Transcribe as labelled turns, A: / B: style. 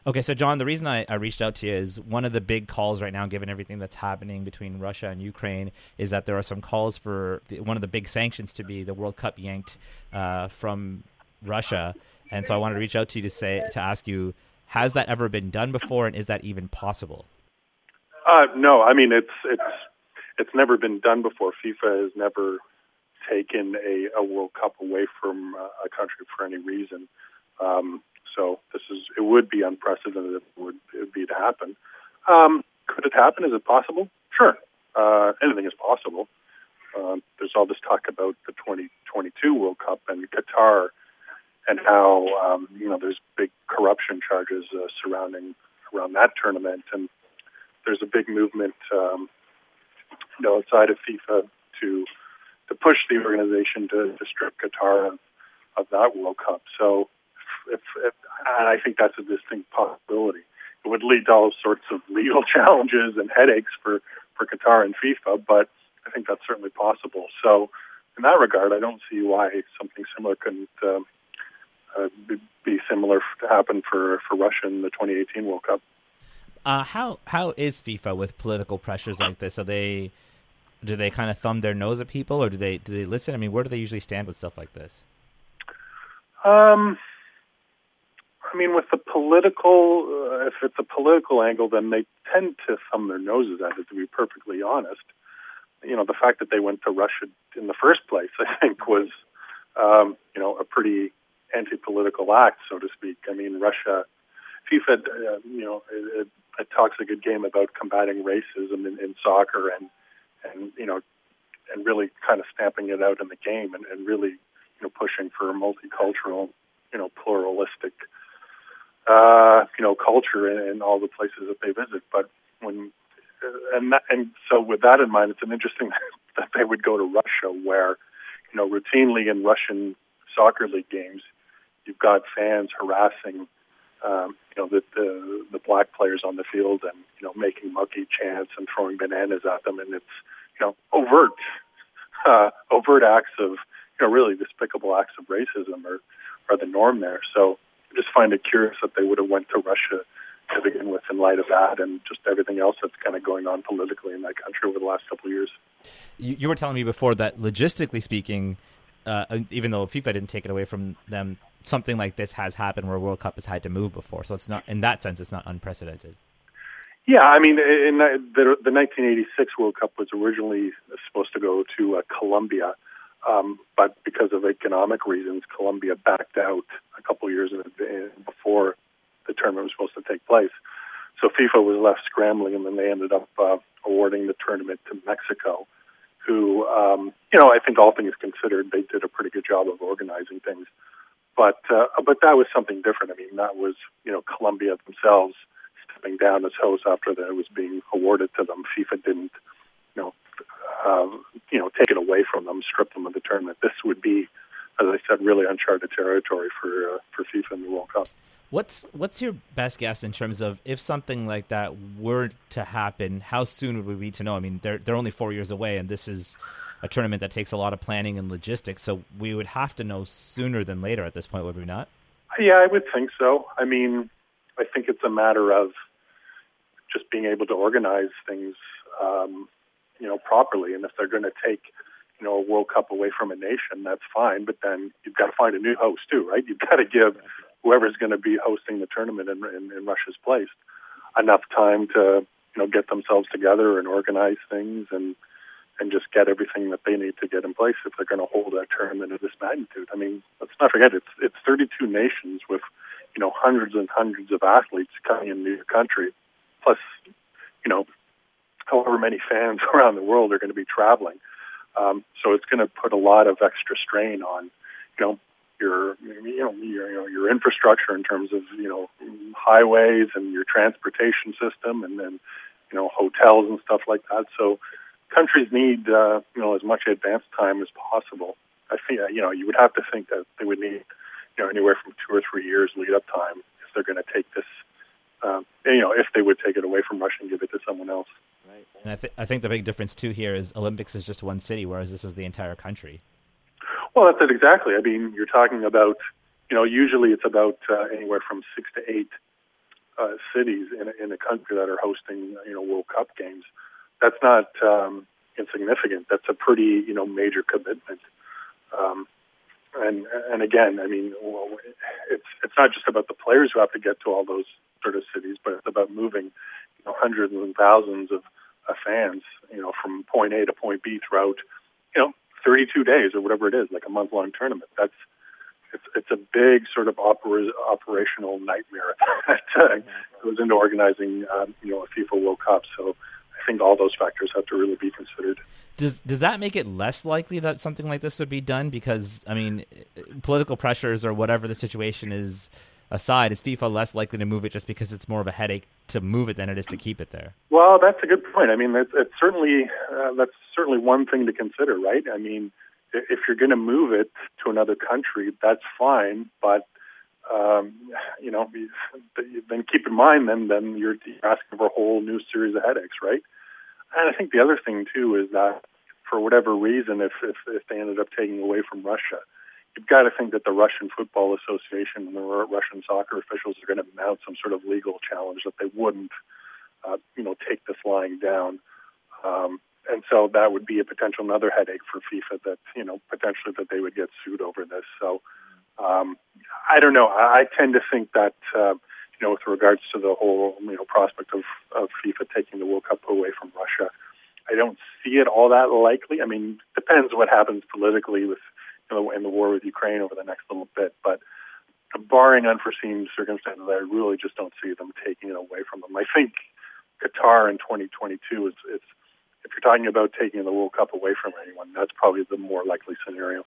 A: Okay, so John, the reason I reached out to you is one of the big calls right now, given everything that's happening between Russia and Ukraine, is that there are some calls for one of the big sanctions to be the World Cup yanked from Russia. And so I wanted to reach out to you to ask you, has that ever been done before, and is that even possible?
B: No, I mean it's never been done before. FIFA has never taken a World Cup away from a country for any reason. So it would be unprecedented if it would be to happen. Could it happen? Is it possible? Sure. Anything is possible. There's all this talk about the 2022 World Cup and Qatar and how there's big corruption charges surrounding around that tournament, and there's a big movement outside of FIFA to push the organization to strip Qatar of that World Cup. So and I think that's a distinct possibility. It would lead to all sorts of legal challenges and headaches for Qatar and FIFA, but I think that's certainly possible. So in that regard, I don't see why something similar couldn't be similar to happen for Russia in the 2018 World Cup.
A: How is FIFA with political pressures like this? Do they kind of thumb their nose at people, or do they listen? I mean, where do they usually stand with stuff like this?
B: I mean, with the political, if it's a political angle, then they tend to thumb their noses at it, to be perfectly honest. The fact that they went to Russia in the first place, I think, was, a pretty anti-political act, so to speak. I mean, FIFA, it talks a good game about combating racism in soccer and really kind of stamping it out in the game and really, pushing for a multicultural, pluralistic, culture in all the places that they visit. But so with that in mind, it's an interesting that they would go to Russia, where, routinely in Russian soccer league games, you've got fans harassing, the black players on the field and, making monkey chants and throwing bananas at them. And it's, overt acts of, really despicable acts of racism are the norm there. So I just find it curious that they would have went to Russia to begin with in light of that and just everything else that's kind of going on politically in that country over the last couple of years.
A: You were telling me before that logistically speaking, even though FIFA didn't take it away from them, something like this has happened where a World Cup has had to move before. So it's not, in that sense, it's not unprecedented.
B: Yeah, I mean, in the 1986 World Cup was originally supposed to go to Colombia, but because of economic reasons, Colombia backed out a couple of years before the tournament was supposed to take place. So FIFA was left scrambling, and then they ended up awarding the tournament to Mexico, who, I think all things considered, they did a pretty good job of organizing things. But that was something different. I mean, that was, Colombia themselves stepping down as host after that it was being awarded to them. FIFA didn't, take it away from them, strip them of the tournament. This would be, as I said, really uncharted territory for FIFA in the World Cup.
A: What's your best guess in terms of if something like that were to happen, how soon would we need to know? I mean, they're only 4 years away, and this is a tournament that takes a lot of planning and logistics, so we would have to know sooner than later at this point, would we not?
B: Yeah, I would think so. I mean, I think it's a matter of just being able to organize things, properly. And if they're going to take, a World Cup away from a nation, that's fine. But then you've got to find a new host too, right? You've got to give whoever's going to be hosting the tournament in Russia's place enough time to, get themselves together and organize things and just get everything that they need to get in place if they're going to hold a tournament of this magnitude. I mean, let's not forget it's 32 nations with, hundreds and hundreds of athletes coming into your country, plus, however many fans around the world are going to be traveling. So it's going to put a lot of extra strain on, your infrastructure in terms of, highways and your transportation system and then, hotels and stuff like that. So countries need, as much advance time as possible. I think, you would have to think that they would need, anywhere from 2 or 3 years lead up time if they're going to take this, if they would take it away from Russia and give it to someone else.
A: Right. And I think the big difference too here is Olympics is just one city, whereas this is the entire country.
B: Well, that's it exactly. I mean, you're talking about, usually it's about anywhere from 6 to 8 cities in a country that are hosting World Cup games. That's not insignificant. That's a pretty major commitment. And again, I mean, it's not just about the players who have to get to all those sort of cities, but it's about moving hundreds and thousands of fans from point A to point B throughout 32 days or whatever it is, like a month-long tournament. It's a big sort of operational nightmare that goes into organizing a FIFA World Cup. So I think all those factors have to really be considered.
A: Does that make it less likely that something like this would be done? Because, I mean, political pressures or whatever the situation is aside, is FIFA less likely to move it just because it's more of a headache to move it than it is to keep it there?
B: Well, that's a good point. I mean, it's certainly that's certainly one thing to consider, right? I mean, if you're going to move it to another country, that's fine, but then keep in mind then you're asking for a whole new series of headaches, right? And I think the other thing too is that for whatever reason, if they ended up taking away from Russia, you've got to think that the Russian Football Association and the Russian soccer officials are going to mount some sort of legal challenge that they wouldn't, take this lying down. And so that would be a potential another headache for FIFA that, potentially that they would get sued over this. So I don't know. I tend to think that, with regards to the whole, prospect of FIFA taking the World Cup away from Russia, I don't see it all that likely. I mean, depends what happens politically with, in the war with Ukraine over the next little bit. But barring unforeseen circumstances, I really just don't see them taking it away from them. I think Qatar in 2022 is if you're talking about taking the World Cup away from anyone, that's probably the more likely scenario.